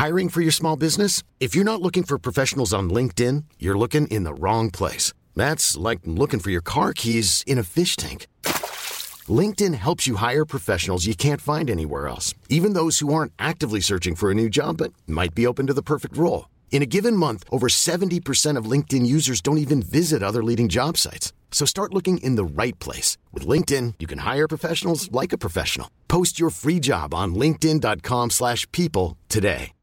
Hiring for your small business? If you're not looking for professionals on LinkedIn, you're looking in the wrong place. That's like looking for your car keys in a fish tank. LinkedIn helps you hire professionals you can't find anywhere else, even those who aren't actively searching for a new job but might be open to the perfect role. In a given month, over 70% of LinkedIn users don't even visit other leading job sites. So start looking in the right place. With LinkedIn, you can hire professionals like a professional. Post your free job on linkedin.com/people today.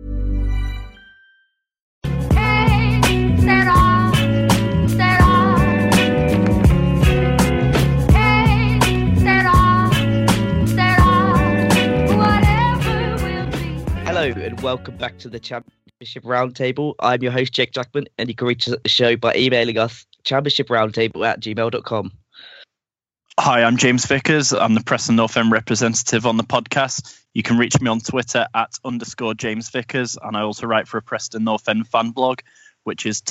Hello and welcome back to the Championship Roundtable. I'm your host, Jake Jackman, and you can reach the show by emailing us championshiproundtable@gmail.com. Hi, I'm James Vickers. I'm the Preston North End representative on the podcast. You can reach me on Twitter @_James Vickers, and I also write for a Preston North End fan blog, which is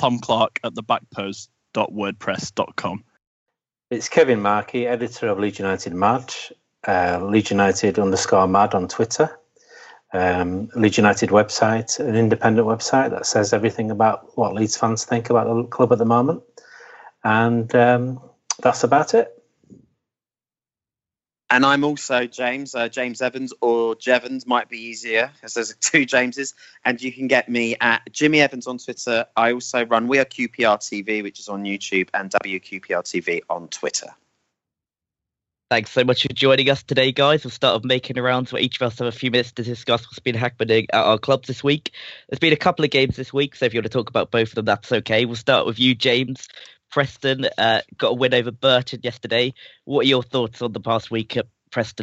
tomclark@thebackpost.wordpress.com. It's Kevin Markey, editor of Leeds United Mad, Leeds United_Mad on Twitter. Leeds United website, an independent website that says everything about what Leeds fans think about the club at the moment. And that's about it. And I'm also James Evans, or Jevons might be easier, as there's two Jameses. And you can get me at Jimmy Evans on Twitter. I also run We Are QPR TV, which is on YouTube, and WQPR TV on Twitter. Thanks so much for joining us today, guys. We'll start off making a round where each of us have a few minutes to discuss what's been happening at our clubs this week. There's been a couple of games this week, so if you want to talk about both of them, that's okay. We'll start with you, James. Preston got a win over Burton yesterday. What are your thoughts on the past week at Preston?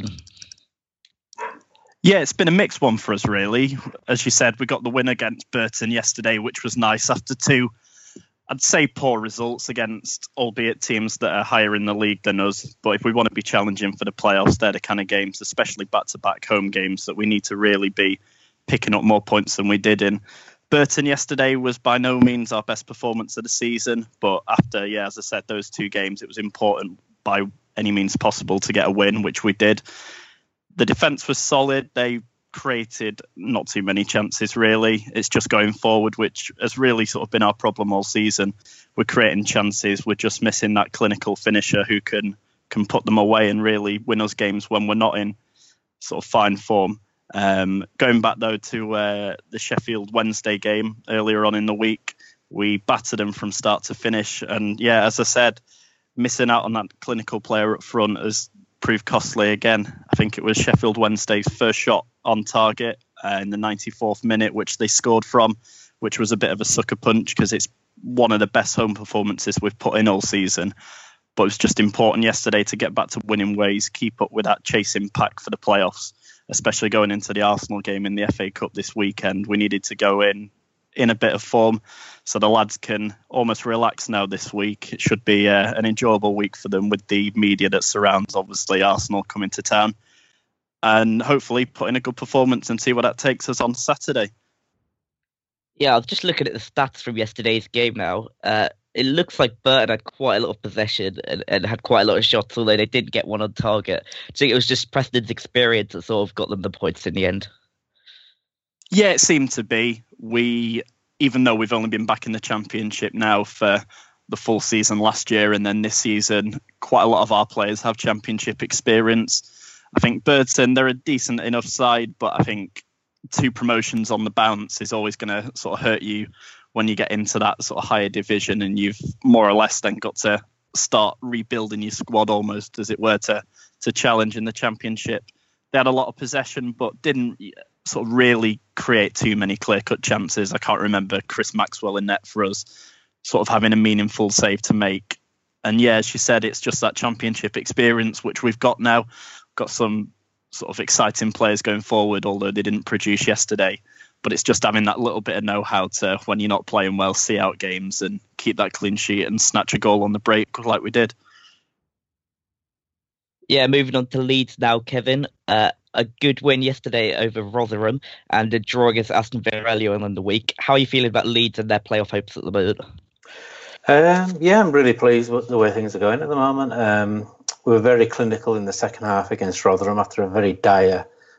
Yeah, it's been a mixed one for us, really. As you said, we got the win against Burton yesterday, which was nice after two, I'd say, poor results against, albeit teams that are higher in the league than us. But if we want to be challenging for the playoffs, they're the kind of games, especially back-to-back home games, that we need to really be picking up more points than we did in. Burton yesterday was by no means our best performance of the season. But after, as I said, those two games, it was important by any means possible to get a win, which we did. The defence was solid. They created not too many chances, really. It's just going forward, which has really sort of been our problem all season. We're creating chances. We're just missing that clinical finisher who can put them away and really win us games when we're not in sort of fine form. Going back, though, to the Sheffield Wednesday game earlier on in the week, we battered them from start to finish. And, as I said, missing out on that clinical player up front has proved costly again. I think it was Sheffield Wednesday's first shot on target in the 94th minute, which they scored from, which was a bit of a sucker punch because it's one of the best home performances we've put in all season. But it was just important yesterday to get back to winning ways, keep up with that chasing pack for the playoffs, especially going into the Arsenal game in the FA Cup this weekend. We needed to go in a bit of form so the lads can almost relax now this week. It should be an enjoyable week for them with the media that surrounds, obviously, Arsenal coming to town, and hopefully put in a good performance and see what that takes us on Saturday. Yeah, I was just looking at the stats from yesterday's game now. It looks like Burton had quite a lot of possession and had quite a lot of shots, although they didn't get one on target. So it was just Preston's experience that sort of got them the points in the end. Yeah, it seemed to be. Even though we've only been back in the Championship now for the full season last year and then this season, quite a lot of our players have Championship experience. I think Burton, they're a decent enough side, but I think 2 promotions on the bounce is always going to sort of hurt you when you get into that sort of higher division, and you've more or less then got to start rebuilding your squad almost, as it were, to challenge in the Championship. They had a lot of possession, but didn't sort of really create too many clear-cut chances. I can't remember Chris Maxwell in net for us sort of having a meaningful save to make. And as she said, it's just that Championship experience, which we've got now. Got some sort of exciting players going forward, although they didn't produce yesterday. But it's just having that little bit of know-how to, when you're not playing well, see out games and keep that clean sheet and snatch a goal on the break like we did. Yeah, moving on to Leeds now, Kevin. A good win yesterday over Rotherham and a draw against Aston Villa earlier on in the week. How are you feeling about Leeds and their playoff hopes at the moment? I'm really pleased with the way things are going at the moment. We were very clinical in the second half against Rotherham after a very dire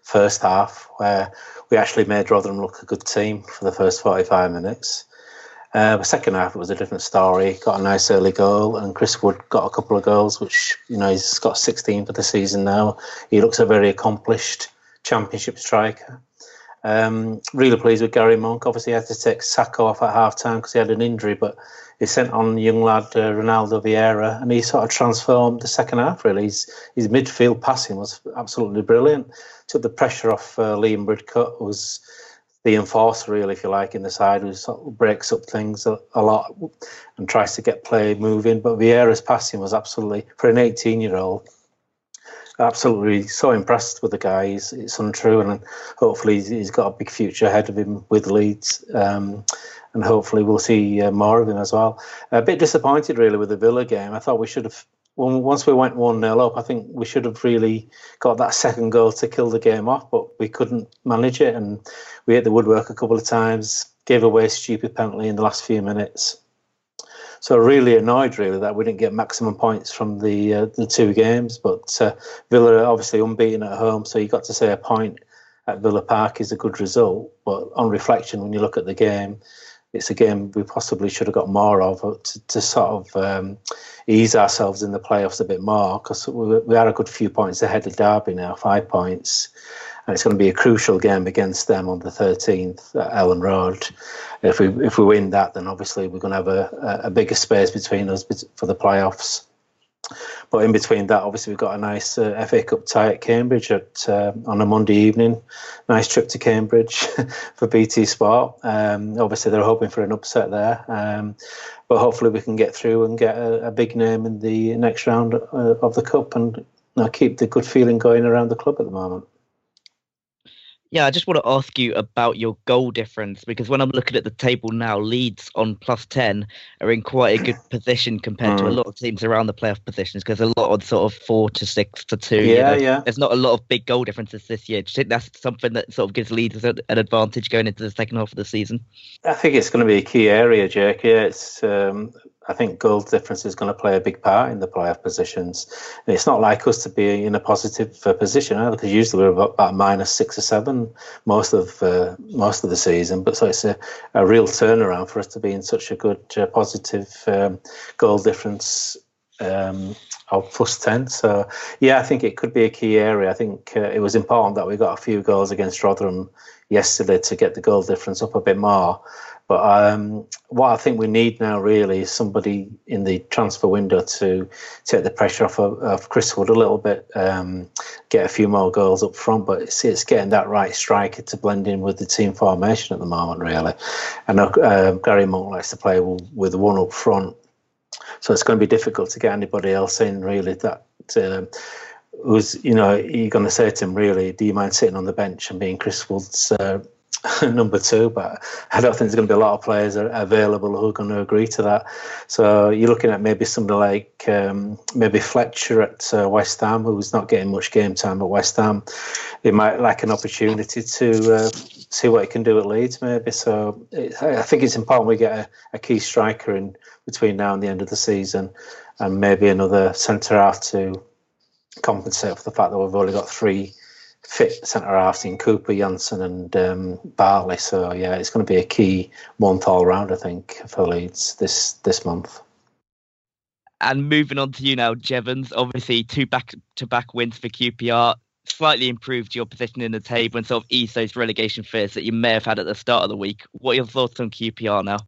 first half, where we actually made Rotherham look a good team for the first 45 minutes. The second half, it was a different story. Got a nice early goal, and Chris Wood got a couple of goals, which, he's got 16 for the season now. He looks a very accomplished Championship striker. Really pleased with Gary Monk. Obviously, he had to take Sacco off at half-time because he had an injury, but he sent on young lad Ronaldo Vieira, and he sort of transformed the second half, really. His midfield passing was absolutely brilliant. Took the pressure off Liam Bridcut, was the enforcer, really, if you like, in the side, who sort of breaks up things a lot and tries to get play moving. But Vieira's passing was absolutely, for an 18-year-old, absolutely so impressed with the guy. It's untrue, and hopefully he's got a big future ahead of him with Leeds, and hopefully we'll see more of him as well. A bit disappointed, really, with the Villa game. I thought we should have, once we went 1-0 up, I think we should have really got that second goal to kill the game off, but we couldn't manage it, and we hit the woodwork a couple of times, gave away a stupid penalty in the last few minutes. So really annoyed, really, that we didn't get maximum points from the two games. But Villa are obviously unbeaten at home, so you got to say a point at Villa Park is a good result. But on reflection, when you look at the game, it's a game we possibly should have got more of to sort of ease ourselves in the playoffs a bit more, because we are a good few points ahead of Derby now, 5 points. And it's going to be a crucial game against them on the 13th at Ellen Road. If we win that, then obviously we're going to have a bigger space between us for the playoffs. But in between that, obviously we've got a nice FA Cup tie at Cambridge on a Monday evening. Nice trip to Cambridge for BT Sport. Obviously they're hoping for an upset there. But hopefully we can get through and get a big name in the next round of the Cup and keep the good feeling going around the club at the moment. Yeah, I just want to ask you about your goal difference, because when I'm looking at the table now, Leeds on +10 are in quite a good position compared to a lot of teams around the playoff positions, because a lot on sort of 4 to 6 to 2. Yeah. There's not a lot of big goal differences this year. Do you think that's something that sort of gives Leeds an advantage going into the second half of the season? I think it's going to be a key area, Jake. Yeah, it's. I think goal difference is going to play a big part in the playoff positions. And it's not like us to be in a positive position, because usually we're about -6 or 7 most of the season. But so it's a real turnaround for us to be in such a good positive goal difference of +10. So yeah, I think it could be a key area. I think it was important that we got a few goals against Rotherham yesterday to get the goal difference up a bit more. But what I think we need now really is somebody in the transfer window to take the pressure off of Chris Wood a little bit, get a few more goals up front. But it's getting that right striker to blend in with the team formation at the moment, really. I know Gary Monk likes to play with one up front, so it's going to be difficult to get anybody else in, really, that who's, you're going to say to him, really, do you mind sitting on the bench and being Chris Wood's number 2? But I don't think there's going to be a lot of players available who are going to agree to that. So you're looking at maybe somebody like maybe Fletcher at West Ham, who's not getting much game time at West Ham. He might like an opportunity to see what he can do at Leeds, maybe. So I think it's important we get a key striker in between now and the end of the season, and maybe another centre-half to compensate for the fact that we've only got 3 fit centre-halves in Cooper, Janssen and Bartley. So yeah, it's going to be a key month all round, I think, for Leeds this month. And moving on to you now, Jevons, obviously 2 back-to-back wins for QPR, slightly improved your position in the table and sort of eased those relegation fears that you may have had at the start of the week. What are your thoughts on QPR now?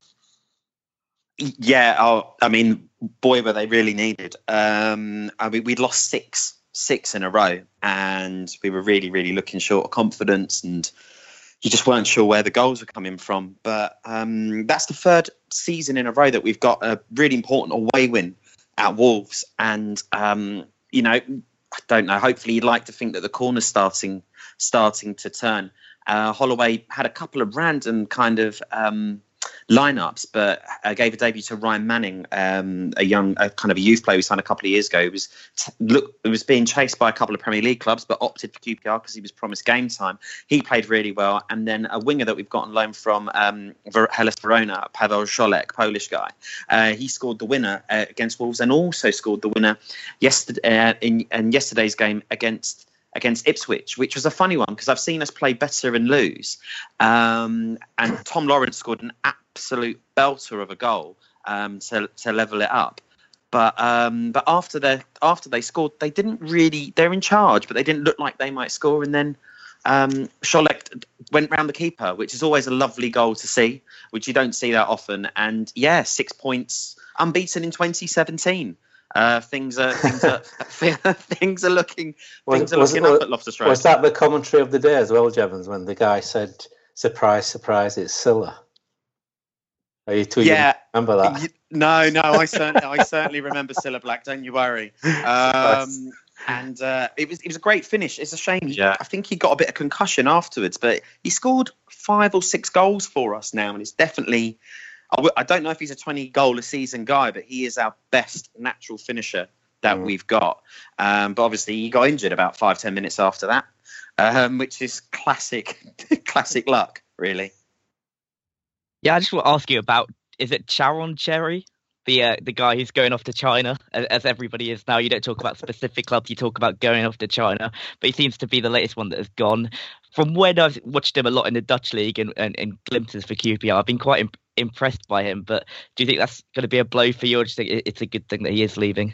Yeah, I mean, boy, were they really needed. We'd lost six in a row, and we were really, really looking short of confidence, and you just weren't sure where the goals were coming from. But that's the 3rd season in a row that we've got a really important away win at Wolves, and I don't know. Hopefully, you'd like to think that the corner's starting to turn. Holloway had a couple of random kind of lineups, but gave a debut to Ryan Manning, a kind of a youth player we signed a couple of years ago. It was being chased by a couple of Premier League clubs, but opted for QPR because he was promised game time. He played really well, and then a winger that we've got on loan from Hellas Verona, Pavel Zolek, Polish guy. He scored the winner against Wolves, and also scored the winner yesterday in yesterday's game against against Ipswich, which was a funny one because I've seen us play better and lose. And Tom Lawrence scored an absolute belter of a goal to level it up. But after they scored, they didn't really. They're in charge, but they didn't look like they might score. And then Scholek went round the keeper, which is always a lovely goal to see, which you don't see that often. And 6 points, unbeaten in 2017. Things are looking up at Loftus Road. Was that the commentary of the day as well, Jevons, when the guy said, "Surprise, surprise, it's Silla"? Are you too young to remember that? No, I certainly remember Cilla Black. Don't you worry. And it was a great finish. It's a shame. Yeah. I think he got a bit of concussion afterwards, but he scored 5 or 6 goals for us now, and it's definitely. I don't know if he's a 20-goal a season guy, but he is our best natural finisher that we've got. But obviously, he got injured about 5-10 minutes after that, which is classic luck, really. Yeah, I just want to ask you about, is it Charon Cherry? The guy who's going off to China, as everybody is now. You don't talk about specific clubs, you talk about going off to China. But he seems to be the latest one that has gone. From when I've watched him a lot in the Dutch league and glimpses for QPR, I've been quite impressed by him. But do you think that's going to be a blow for you, or do you think it's a good thing that he is leaving?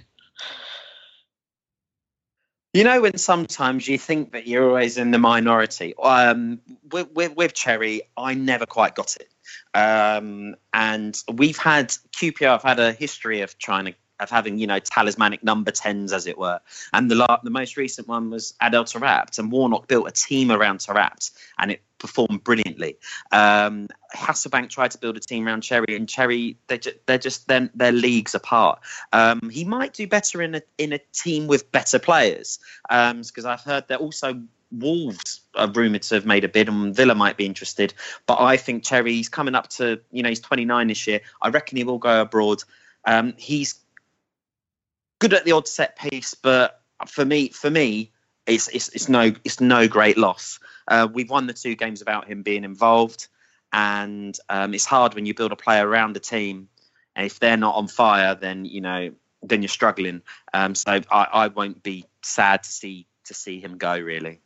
You know, when sometimes you think that you're always in the minority. With Cherry, I never quite got it. And we've had QPR have had a history of having talismanic number 10s, as it were. And the most recent one was Adel Taarabt, and Warnock built a team around Taarabt, and it performed brilliantly. Hasselbank tried to build a team around Cherry, and Cherry, they're leagues apart. He might do better in a team with better players, because I've heard that also Wolves are rumoured to have made a bid, and Villa might be interested. But I think Cherry's coming up to, he's 29 this year. I reckon he will go abroad. He's good at the odd set piece, but for me, it's no great loss. We've won the 2 games without him being involved, and it's hard when you build a player around the team, and if they're not on fire, then you're struggling. So I won't be sad to see him go, really.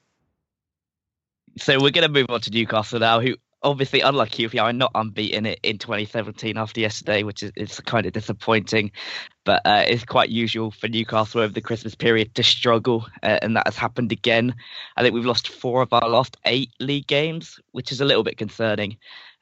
So we're going to move on to Newcastle now, who obviously, unlike QPR, are not unbeaten in 2017 after yesterday, which is kind of disappointing. But it's quite usual for Newcastle over the Christmas period to struggle, and that has happened again. I think we've lost 4 of our last 8 league games, which is a little bit concerning.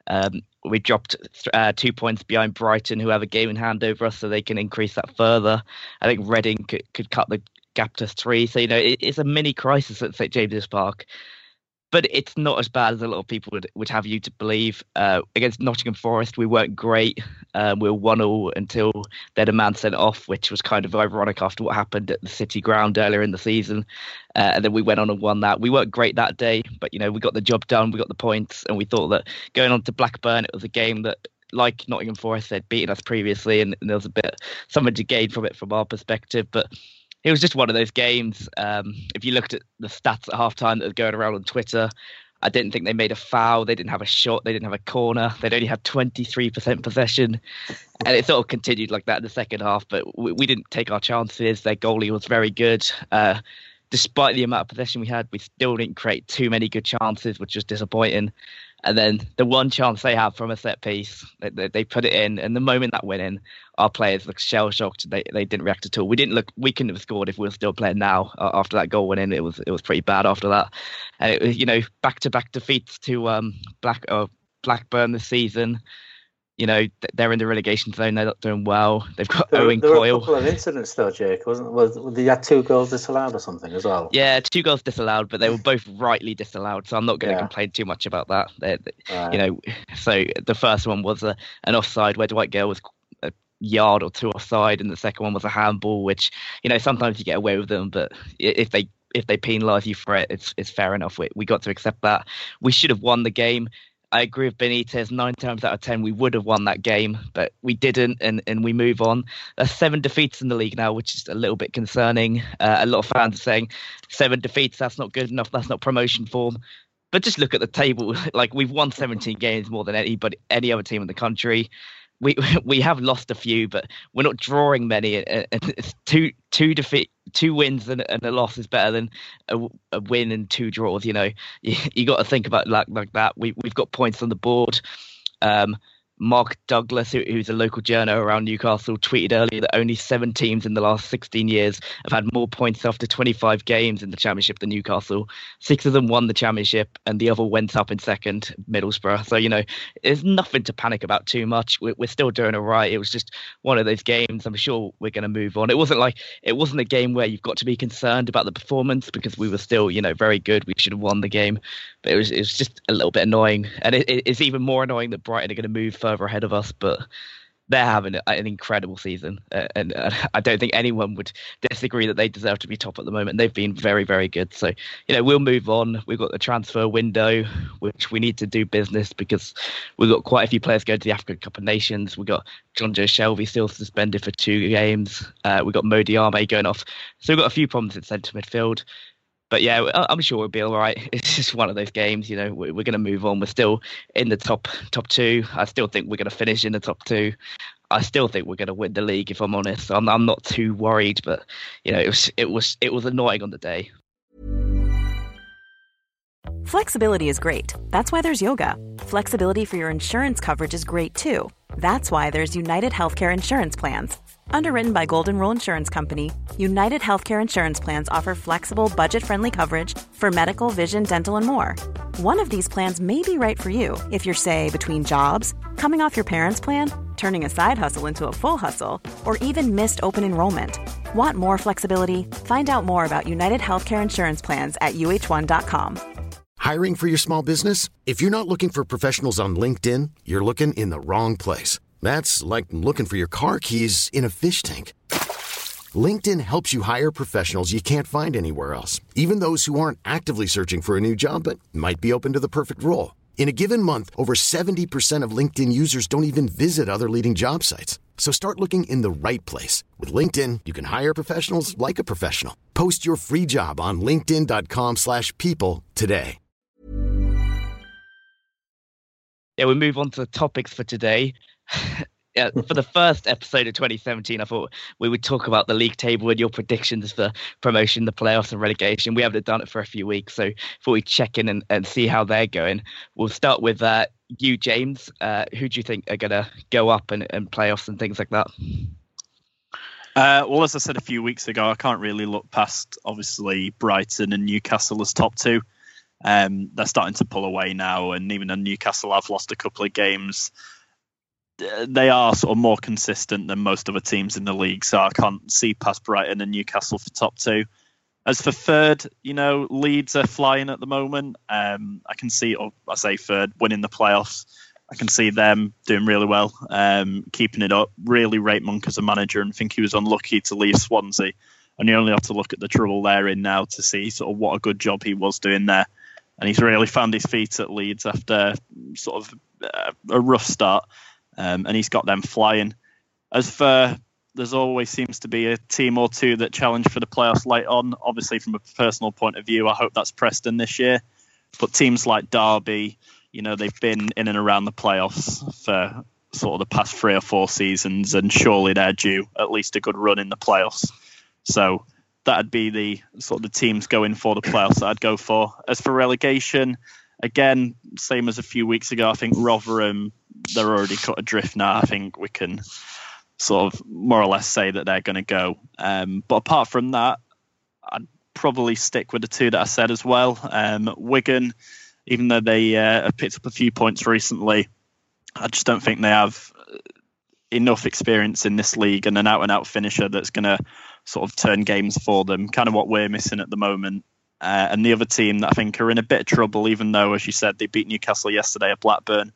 We dropped 2 points behind Brighton, who have a game in hand over us, so they can increase that further. I think Reading could cut the gap to 3. So, it's a mini crisis at St James's Park. But it's not as bad as a lot of people would have you to believe. Against Nottingham Forest, we weren't great. We were 1-1 until they had a man sent off, which was kind of ironic after what happened at the City Ground earlier in the season. And then we went on and won that. We weren't great that day, but, we got the job done. We got the points. And we thought that going on to Blackburn, it was a game that, like Nottingham Forest, they'd beaten us previously. And there was something to gain from it from our perspective. But it was just one of those games. If you looked at the stats at halftime that were going around on Twitter, I didn't think they made a foul. They didn't have a shot. They didn't have a corner. They'd only had 23% possession. And it sort of continued like that in the second half. But we didn't take our chances. Their goalie was very good. Despite the amount of possession we had, we still didn't create too many good chances, which was disappointing. And then the one chance they had from a set piece, they put it in. And the moment that went in, our players looked shell-shocked. They didn't react at all. We couldn't have scored if we were still playing now. After that goal went in, it was pretty bad after that. And it was, back-to-back defeats to Blackburn this season. They're in the relegation zone. They're not doing well. They've got Owen Coyle. There were a couple of incidents though, Jake, wasn't they had 2 goals disallowed or something as well? Yeah, 2 goals disallowed, but they were both rightly disallowed, so I'm not going to complain too much about that. Right. So the first one was an offside where Dwight Gale was a yard or 2 offside, and the second one was a handball, which, sometimes you get away with them, but if they penalise you for it, it's fair enough. We got to accept that. We should have won the game. I agree with Benitez. 9 times out of 10, we would have won that game, but we didn't, and we move on. There's 7 defeats in the league now, which is a little bit concerning. A lot of fans are saying 7 defeats, that's not good enough, that's not promotion form. But just look at the table. Like, we've won 17 games more than any other team in the country. we have lost a few, but we're not drawing many. And it's two wins and a loss is better than a win and two draws. You know, you got to think about like that. We've got points on the board. Mark Douglas, who's a local journo around Newcastle, tweeted earlier that only 7 teams in the last 16 years have had more points after 25 games in the Championship than Newcastle. 6 of them won the Championship, and the other went up in second, Middlesbrough. So, you know, there's nothing to panic about too much. We're still doing all right. It was just one of those games. I'm sure we're going to move on. It wasn't a game where you've got to be concerned about the performance, because we were still, you know, very good. We should have won the game. But it was just a little bit annoying. And it's even more annoying that Brighton are going to move further ahead of us, but they're having an incredible season, and I don't think anyone would disagree that they deserve to be top at the moment. They've been very, very good. So, you know, we'll move on. We've got the transfer window, which we need to do business, because we've got quite a few players going to the African Cup of Nations. We've got John Joe Shelby still suspended for 2 games. We've got Mo Diarme going off. So we've got a few problems in centre midfield. But yeah, I'm sure we'll be all right. It's just one of those games, you know. We're going to move on. We're still in the top 2. I still think we're going to finish in the top 2. I still think we're going to win the league, if I'm honest. I'm not too worried, but you know, it was annoying on the day. Flexibility is great. That's why there's yoga. Flexibility for your insurance coverage is great too. That's why there's United Healthcare Insurance Plans. Underwritten by Golden Rule Insurance Company, United Healthcare Insurance Plans offer flexible, budget-friendly coverage for medical, vision, dental, and more. One of these plans may be right for you if you're, say, between jobs, coming off your parents' plan, turning a side hustle into a full hustle, or even missed open enrollment. Want more flexibility? Find out more about United Healthcare Insurance Plans at uh1.com. Hiring for your small business? If you're not looking for professionals on LinkedIn, you're looking in the wrong place. That's like looking for your car keys in a fish tank. LinkedIn helps you hire professionals you can't find anywhere else, even those who aren't actively searching for a new job but might be open to the perfect role. In a given month, over 70% of LinkedIn users don't even visit other leading job sites. So start looking in the right place. With LinkedIn, you can hire professionals like a professional. Post your free job on linkedin.com/people today. Yeah, we move on to the topics for today. For the first episode of 2017, I thought we would talk about the league table and your predictions for promotion, the playoffs and relegation. We haven't done it for a few weeks, so before we check in and see how they're going, we'll start with you, James. Who do you think are going to go up and playoffs and things like that? Well, as I said a few weeks ago, I can't really look past, obviously, Brighton and Newcastle as top 2. They're starting to pull away now, and even though Newcastle have lost a couple of games, they are sort of more consistent than most other teams in the league, so I can't see past Brighton and Newcastle for top 2. As for third, you know, Leeds are flying at the moment. I can see, or I say third, winning the playoffs. I can see them doing really well, keeping it up. Really rate Monk as a manager, and think he was unlucky to leave Swansea. And you only have to look at the trouble they're in now to see sort of what a good job he was doing there. And he's really found his feet at Leeds after sort of a rough start. And he's got them flying. As for, there's always seems to be a team or two that challenge for the playoffs late on. Obviously, from a personal point of view, I hope that's Preston this year. But teams like Derby, you know, they've been in and around the playoffs for sort of the past 3 or 4 seasons, and surely they're due at least a good run in the playoffs. So that'd be the sort of the teams going for the playoffs that I'd go for. As for relegation, again, same as a few weeks ago, I think Rotherham, they're already cut adrift now. I think we can sort of more or less say that they're going to go. But apart from that, I'd probably stick with the 2 that I said as well. Wigan, even though they have picked up a few points recently, I just don't think they have enough experience in this league and an out-and-out finisher that's going to sort of turn games for them, kind of what we're missing at the moment. And the other team that I think are in a bit of trouble, even though, as you said, they beat Newcastle yesterday at Blackburn.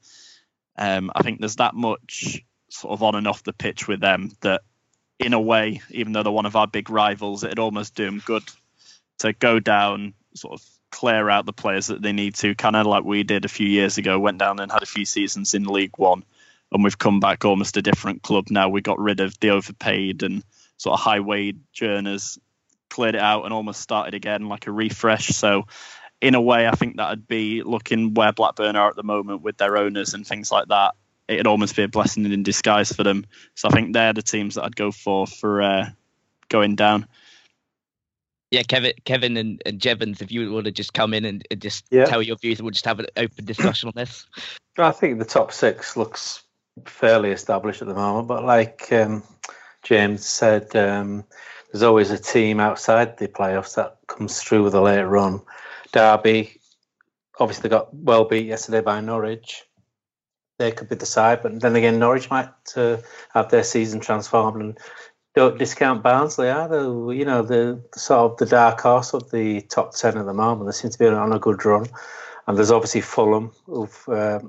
I think there's that much sort of on and off the pitch with them that, in a way, even though they're one of our big rivals, it'd almost do them good to go down, sort of clear out the players that they need to, kind of like we did a few years ago, went down and had a few seasons in League One, and we've come back almost a different club now. We got rid of the overpaid and sort of high wage earners, cleared it out and almost started again like a refresh. So in a way, I think that'd be looking where Blackburn are at the moment with their owners and things like that. it'd almost be a blessing in disguise for them. So I think they're the teams that I'd go for going down. Yeah, Kevin and Jevons, if you want to just come in and just tell your views, we'll just have an open discussion on this. I think the top six looks fairly established at the moment, but like James said, there's always a team outside the playoffs that comes through with a late run. Derby, obviously got well beat yesterday by Norwich. They could be the side, but then again, Norwich might have their season transformed. And don't discount Barnsley either. You know, the sort of the dark horse of the top 10 at the moment. They seem to be on a good run. And there's obviously Fulham, who've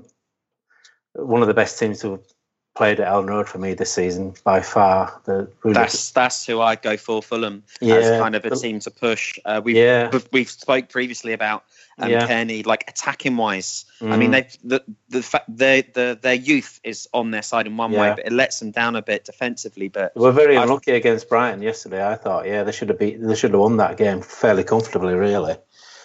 one of the best teams to have played at Ellen Road for me this season by far. That's who I'd go for, Fulham, as kind of a team to push. We've spoke previously about Kearney, like attacking wise. I mean, their youth is on their side in one way, but it lets them down a bit defensively. But they were very unlucky against Brighton yesterday. I thought, they should have won that game fairly comfortably, really.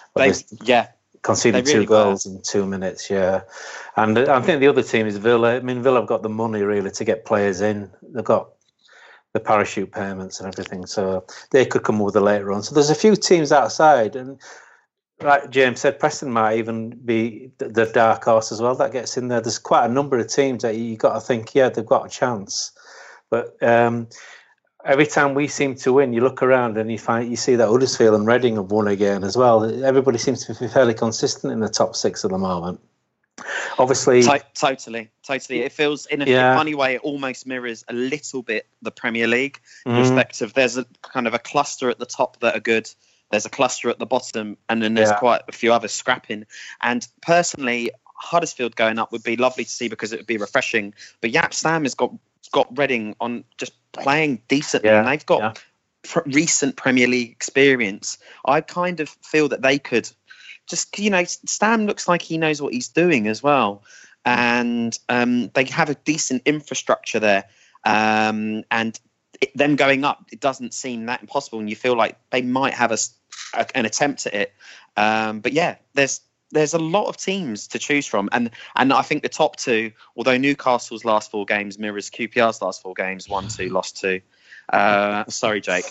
Conceded really 2 goals in 2 minutes, And I think the other team is Villa. I mean, Villa have got the money, really, to get players in. They've got the parachute payments and everything, so they could come with a late run. So there's a few teams outside, and like James said, Preston might even be the dark horse as well. That gets in there. There's quite a number of teams that you've got to think, they've got a chance. But every time we seem to win, you look around and you see that Huddersfield and Reading have won again as well. Everybody seems to be fairly consistent in the top 6 at the moment. Obviously, totally. It feels in a funny way. It almost mirrors a little bit the Premier League in respect of there's a kind of a cluster at the top that are good. There's a cluster at the bottom, and then there's quite a few others scrapping. And personally, Huddersfield going up would be lovely to see because it would be refreshing. But Jaap Stam has got Reading on just playing decently, and they've got recent Premier League experience. I kind of feel that they could just, Stam looks like he knows what he's doing as well, and they have a decent infrastructure there, and them going up, it doesn't seem that impossible, and you feel like they might have an attempt at it. But there's a lot of teams to choose from, and I think the top 2, although Newcastle's last 4 games mirrors QPR's last 4 games, 1-2, lost 2. Sorry, Jake.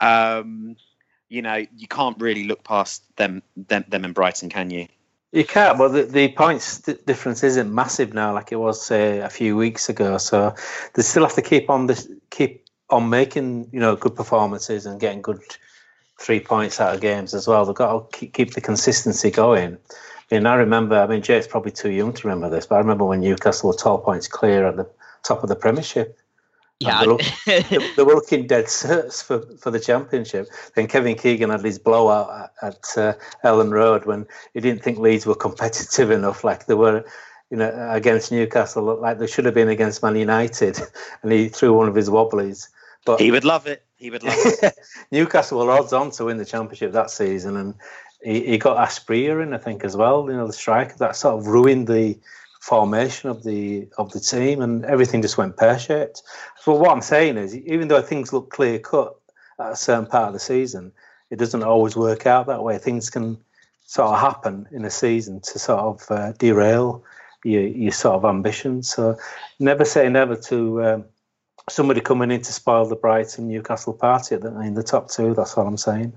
You can't really look past them and Brighton, can you? You can't, but the points difference isn't massive now, like it was, say, a few weeks ago. So they still have to keep on making good performances and getting good 3 points out of games as well. They've got to keep the consistency going. I remember, Jake's probably too young to remember this, but I remember when Newcastle were 12 points clear at the top of the Premiership. Yeah, they were looking dead certs for the Championship. Then Kevin Keegan had his blowout at Ellen Road when he didn't think Leeds were competitive enough, like they were, against Newcastle, like they should have been against Man United, and he threw one of his wobblies. But he would love it. Newcastle were odds on to win the Championship that season, and he got Asprilla in, I think, as well. The striker that sort of ruined the formation of the team, and everything just went pear-shaped. So what I'm saying is, even though things look clear-cut at a certain part of the season, it doesn't always work out that way. Things can sort of happen in a season to sort of derail your sort of ambitions. So never say never to somebody coming in to spoil the Brighton Newcastle party in the top 2. That's all I'm saying.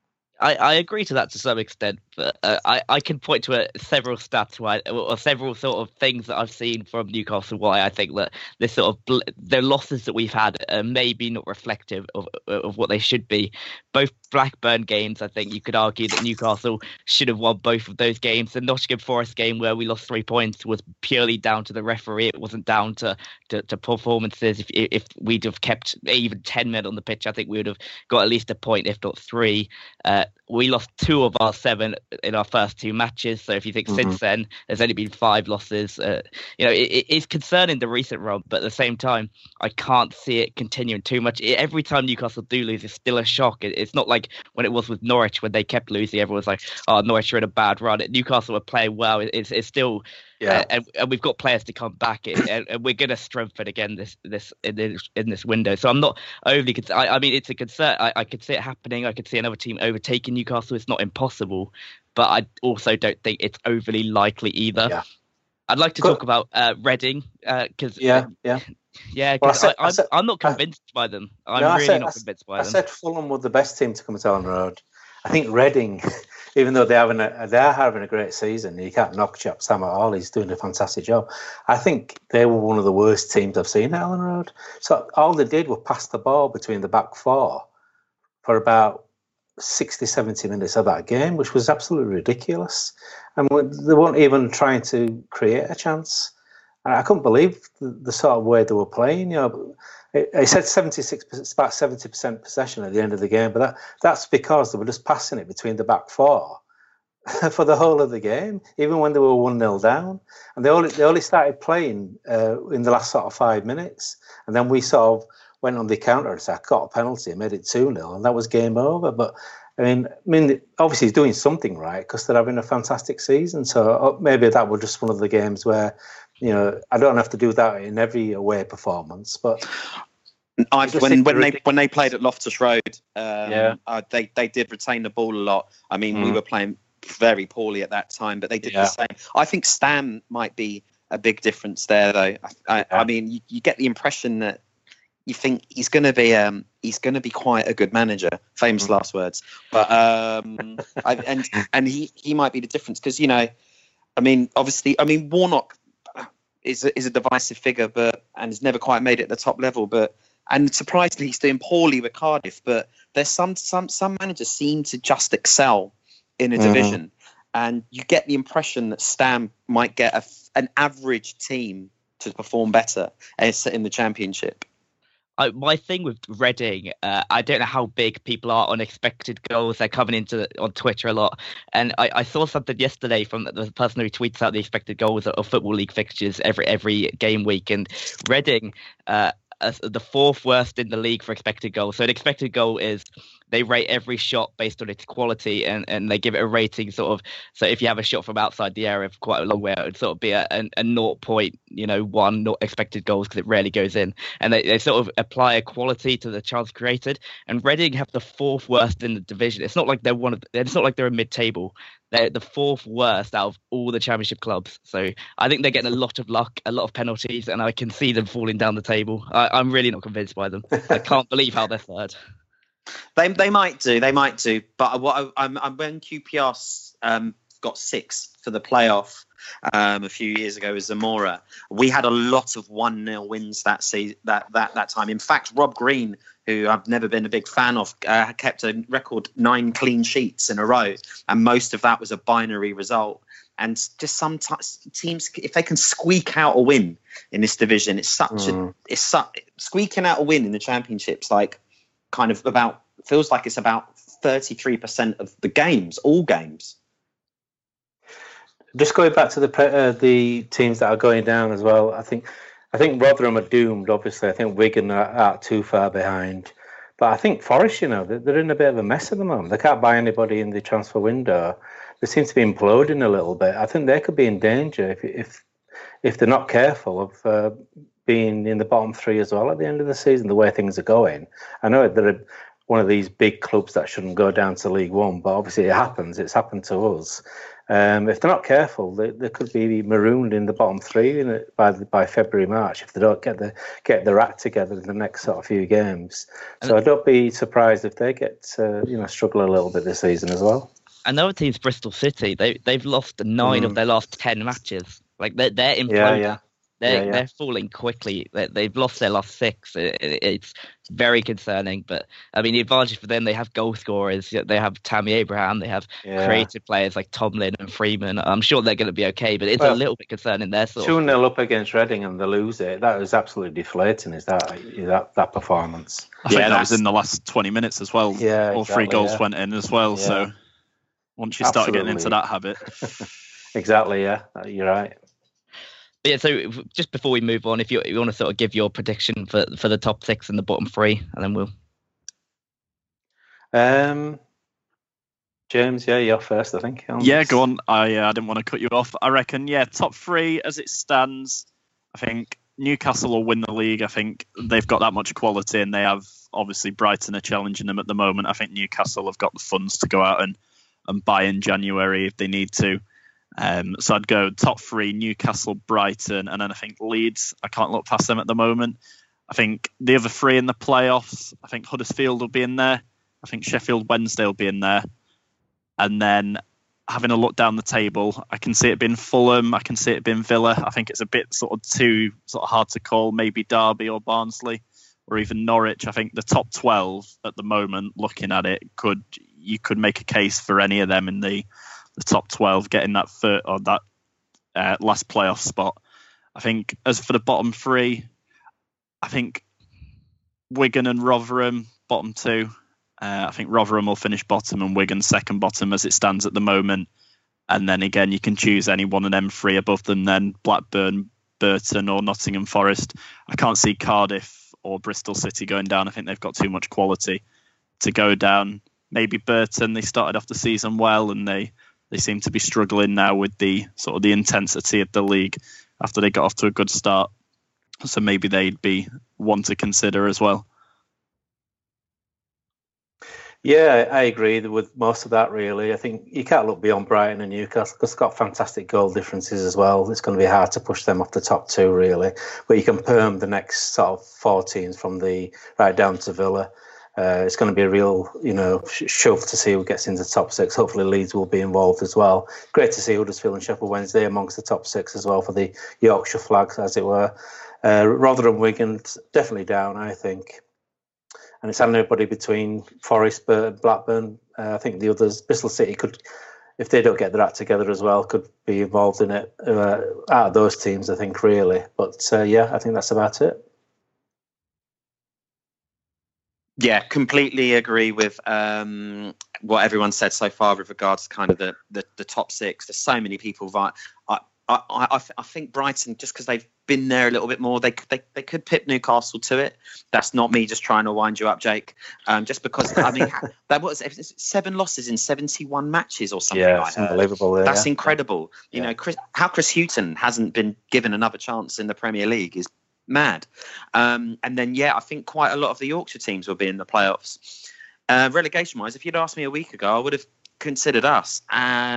I agree to that to some extent, but I can point to several stats or several sort of things that I've seen from Newcastle why I think that this sort of the losses that we've had are maybe not reflective of what they should be. Both Blackburn games, I think you could argue that Newcastle should have won both of those games. The Nottingham Forest game where we lost 3 points was purely down to the referee. It wasn't down to performances. If we'd have kept even 10 men on the pitch, I think we would have got at least a point, if not 3. We lost 2 of our 7 in our first 2 matches. So if you think since then, there's only been 5 losses. It is concerning, the recent run, but at the same time, I can't see it continuing too much. Every time Newcastle do lose, it's still a shock. It's not like when it was with Norwich when they kept losing. Everyone's like, "Oh, Norwich are in a bad run." Newcastle are playing well. It's still. Yeah, and we've got players to come back, and we're going to strengthen again in this window. So I'm not overly concerned. I mean, it's a concern. I could see it happening. I could see another team overtaking Newcastle. It's not impossible, but I also don't think it's overly likely either. Yeah. I'd like to talk about Reading because yeah. I'm not convinced by them. I'm really not convinced by them. I said Fulham were the best team to come to Ellen Road. I think Reading, even though they are having a great season, you can't knock Sam at all. He's doing a fantastic job. I think they were one of the worst teams I've seen at Ellen Road. So all they did was pass the ball between the back four for about 60, 70 minutes of that game, which was absolutely ridiculous. And they weren't even trying to create a chance. And I couldn't believe the sort of way they were playing. You know, it said 76%, it's about 70% possession at the end of the game, but that's because they were just passing it between the back four for the whole of the game, even when they were 1-0 down. And they only started playing in the last sort of 5 minutes, and then we sort of went on the counter attack, got a penalty, and made it 2-0, and that was game over. But I mean, obviously he's doing something right because they're having a fantastic season. So maybe that was just one of the games where, you know, I don't have to do that in every away performance. But when they played at Loftus Road, they did retain the ball a lot. I mean, we were playing very poorly at that time, but they did the same. I think Stam might be a big difference there, though. I mean, you get the impression that you think he's going to be quite a good manager. Famous last words, but and he might be the difference because, you know, I mean, obviously, I mean, Warnock is a divisive figure, and has never quite made it at the top level, and surprisingly he's doing poorly with Cardiff. But there's some managers seem to just excel in a division, and you get the impression that Stam might get an average team to perform better in the Championship. My thing with Reading, I don't know how big people are on expected goals. They're coming on Twitter a lot. And I saw something yesterday from the person who tweets out the expected goals of Football League fixtures every game week. And Reading, the fourth worst in the league for expected goals. So an expected goal is they rate every shot based on its quality, and they give it a rating sort of. So if you have a shot from outside the area for quite a long way, it would sort of be a 0.1 not expected goals because it rarely goes in. And they sort of apply a quality to the chance created. And Reading have the fourth worst in the division. It's not like it's not like they're a mid-table. They're the fourth worst out of all the Championship clubs. So I think they're getting a lot of luck, a lot of penalties, and I can see them falling down the table. I'm really not convinced by them. I can't believe how they're third. They might do. But when QPR got sixth for the playoff a few years ago with Zamora, we had a lot of 1-0 wins that season, that time. In fact, Rob Green, who I've never been a big fan of, kept a record 9 clean sheets in a row, and most of that was a binary result. And just sometimes teams, if they can squeak out a win in this division, squeaking out a win in the Championship's like kind of feels like it's about 33% of the games, all games. Just going back to the teams that are going down as well, I think Rotherham are doomed. Obviously, I think Wigan are too far behind, but I think Forest, you know, they're in a bit of a mess at the moment. They can't buy anybody in the transfer window. They seem to be imploding a little bit. I think they could be in danger if they're not careful of being in the bottom 3 as well at the end of the season. The way things are going, I know they're one of these big clubs that shouldn't go down to League One, but obviously it happens. It's happened to us. If they're not careful, they could be marooned in the bottom 3 by February, March if they don't get their act together in the next sort of few games. So I don't be surprised if they get struggle a little bit this season as well. Another team's Bristol City. They've lost 9 of their last 10 matches. Like they're imploding. They're falling quickly. They've lost their last 6. It's very concerning. But I mean, the advantage for them, they have goal scorers. They have Tammy Abraham. They have creative players like Tomlin and Freeman. I'm sure they're going to be okay. But it's a little bit concerning. They're 2-0 up against Reading and they lose it. That was absolutely deflating. Is that performance? I think that was in the last 20 minutes as well. Yeah, all 3 goals went in as well. Yeah. So once you start getting into that habit, exactly. Yeah, you're right. Yeah, so just before we move on, if you want to sort of give your prediction for the top 6 and the bottom 3, and then we'll. James, you're first, I think. Yeah, go on. I didn't want to cut you off. I reckon, top 3 as it stands. I think Newcastle will win the league. I think they've got that much quality, and they have obviously Brighton are challenging them at the moment. I think Newcastle have got the funds to go out and buy in January if they need to. So I'd go top 3, Newcastle, Brighton, and then I think Leeds. I can't look past them at the moment. I think the other 3 in the playoffs, I think Huddersfield will be in there. I think Sheffield Wednesday will be in there. And then having a look down the table, I can see it being Fulham. I can see it being Villa. I think it's a bit too hard to call. Maybe Derby or Barnsley or even Norwich. I think the top 12 at the moment, looking at it, you could make a case for any of them in the top 12 getting that last playoff spot. I think as for the bottom 3, I think Wigan and Rotherham, bottom 2. I think Rotherham will finish bottom and Wigan second bottom as it stands at the moment. And then again, you can choose any one of them 3 above them, then Blackburn, Burton or Nottingham Forest. I can't see Cardiff or Bristol City going down. I think they've got too much quality to go down. Maybe Burton, they started off the season well and they seem to be struggling now with the the intensity of the league after they got off to a good start. So maybe they'd be one to consider as well. Yeah, I agree with most of that, really. I think you can't look beyond Brighton and Newcastle because they've got fantastic goal differences as well. It's going to be hard to push them off the top 2, really. But you can perm the next 4 teams from right down to Villa. It's going to be a real, shove to see who gets into the top 6. Hopefully Leeds will be involved as well. Great to see Huddersfield and Sheffield Wednesday amongst the top 6 as well for the Yorkshire flags, as it were. Rotherham, Wigan, definitely down, I think. And it's anybody between Forest, Blackburn. I think the others, Bristol City could, if they don't get their act together as well, could be involved in it. Out of those teams, I think, really. But I think that's about it. Yeah, completely agree with what everyone said so far with regards to kind of the top 6. There's so many people. I think Brighton, just because they've been there a little bit more, they could pip Newcastle to it. That's not me just trying to wind you up, Jake. Just because, I mean, that was 7 losses in 71 matches or something like that. Unbelievable. That's incredible. You know, Chris Hughton hasn't been given another chance in the Premier League is mad. And then, I think quite a lot of the Yorkshire teams will be in the playoffs. Relegation-wise, if you'd asked me a week ago, I would have considered us. I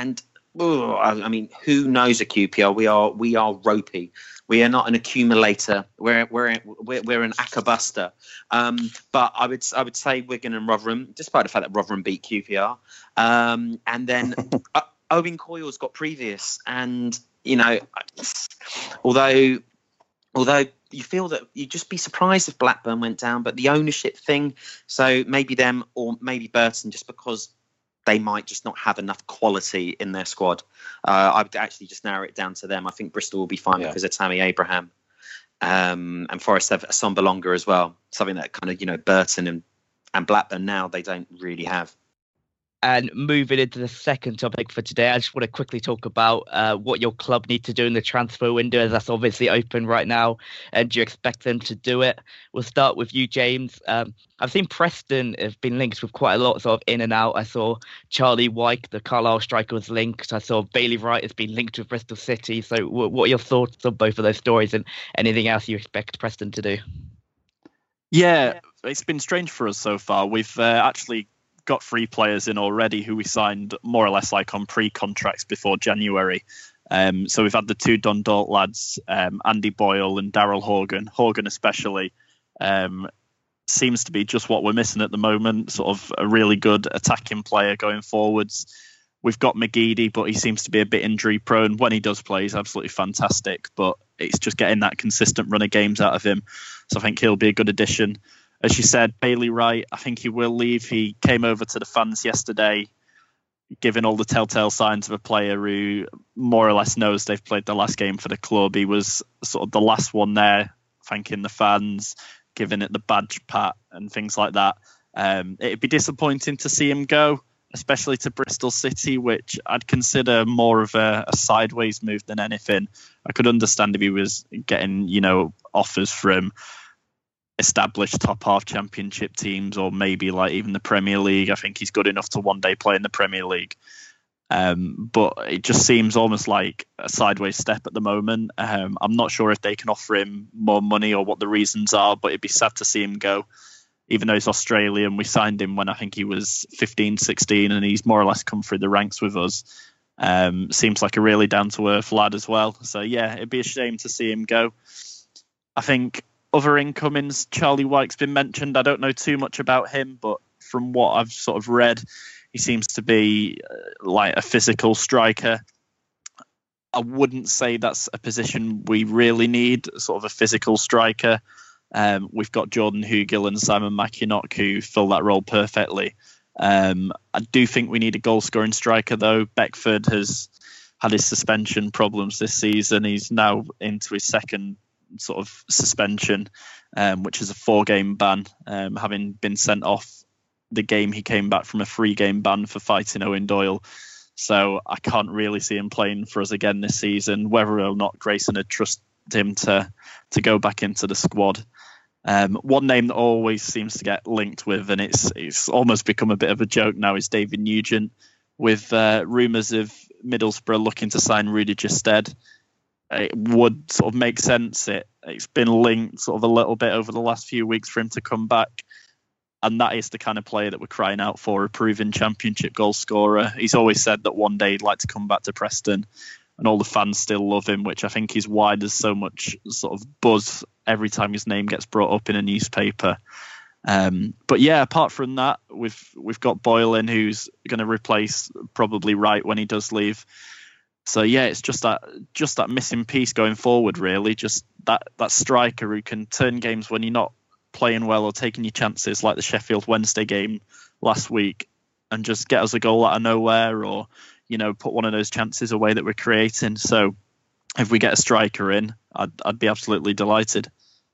mean, who knows a QPR? We are ropey. We are not an accumulator. We're an acca-buster. But I would say Wigan and Rotherham, despite the fact that Rotherham beat QPR. And then Owen Coyle's got previous, and although you feel that you'd just be surprised if Blackburn went down, but the ownership thing, so maybe them or maybe Burton, just because they might just not have enough quality in their squad. I would actually just narrow it down to them. I think Bristol will be fine because of Tammy Abraham. And Forest have Assombalonga as well. Something that kind of, Burton and Blackburn now they don't really have. And moving into the second topic for today, I just want to quickly talk about what your club need to do in the transfer window, as that's obviously open right now. And do you expect them to do it? We'll start with you, James. I've seen Preston have been linked with quite a lot of in and out. I saw Charlie Wyke, the Carlisle striker, was linked. I saw Bailey Wright has been linked with Bristol City. So what are your thoughts on both of those stories and anything else you expect Preston to do? Yeah, it's been strange for us so far. We've actually got 3 players in already who we signed more or less like on pre-contracts before January. So we've had the 2 Dundalk lads, Andy Boyle and Daryl Horgan. Horgan especially seems to be just what we're missing at the moment, sort of a really good attacking player going forwards. We've got McGeady, but he seems to be a bit injury prone. When he does play, he's absolutely fantastic, but it's just getting that consistent run of games out of him. So I think he'll be a good addition. As you said, Bailey Wright, I think he will leave. He came over to the fans yesterday, giving all the telltale signs of a player who more or less knows they've played the last game for the club. He was sort of the last one there, thanking the fans, giving it the badge pat and things like that. It'd be disappointing to see him go, especially to Bristol City, which I'd consider more of a sideways move than anything. I could understand if he was getting, offers from established top half championship teams or maybe like even the Premier League. I think he's good enough to one day play in the Premier League. But it just seems almost like a sideways step at the moment. I'm not sure if they can offer him more money or what the reasons are, but it'd be sad to see him go. Even though he's Australian, we signed him when I think he was 15, 16, and he's more or less come through the ranks with us. Seems like a really down-to-earth lad as well. So yeah, it'd be a shame to see him go. I think other incomings, Charlie White's been mentioned. I don't know too much about him, but from what I've sort of read, he seems to be like a physical striker. I wouldn't say that's a position we really need, sort of a physical striker. We've got Jordan Hugill and Simon Mackinock who fill that role perfectly. I do think we need a goal-scoring striker, though. Beckford has had his suspension problems this season. He's now into his second sort of suspension, which is a 4-game ban, having been sent off the game he came back from a 3-game ban for fighting Owen Doyle. So I can't really see him playing for us again this season, whether or not Grayson had trusted him to go back into the squad. One name that always seems to get linked with, and it's almost become a bit of a joke now, is David Nugent, with rumours of Middlesbrough looking to sign Rudiger Stead. It would sort of make sense. It's been linked sort of a little bit over the last few weeks for him to come back. And that is the kind of player that we're crying out for, a proven championship goal scorer. He's always said that one day he'd like to come back to Preston, and all the fans still love him, which I think is why there's so much sort of buzz every time his name gets brought up in a newspaper. But yeah, apart from that, we've got Boylan, who's going to replace probably Wright when he does leave. So yeah, it's just that missing piece going forward, really. Just that striker who can turn games when you're not playing well or taking your chances, like the Sheffield Wednesday game last week, and just get us a goal out of nowhere, or put one of those chances away that we're creating. So if we get a striker in, I'd be absolutely delighted.